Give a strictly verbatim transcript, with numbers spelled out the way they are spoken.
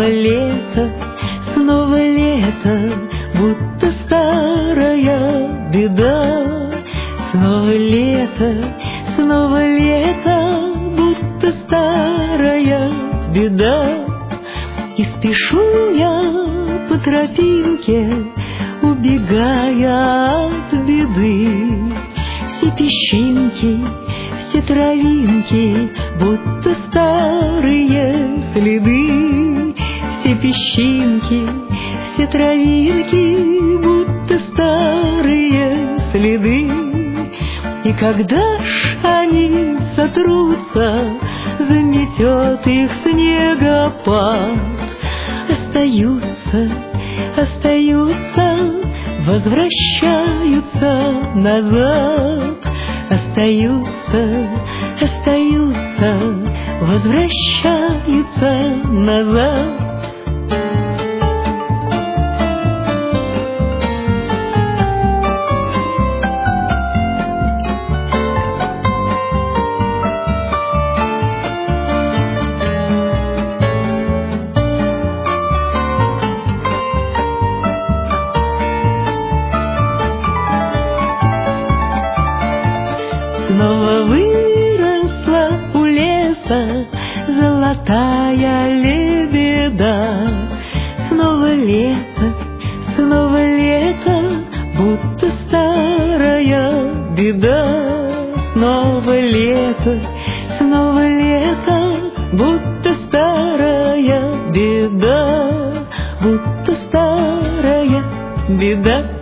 Снова лето, снова лето, будто старая беда. Снова лето, снова лето, будто старая беда. И спешу я по тропинке, убегая от беды. Все песчинки, все травинки, будто старые следы. Все песчинки, все травинки, будто старые следы. И когда ж они сотрутся, заметет их снегопад. Остаются, остаются, возвращаются назад. Остаются, остаются, возвращаются назад. Снова выросла у леса золотая лебеда. Снова лето, снова лето, будто старая беда. Снова лето, снова лето, будто старая беда. Будто старая беда.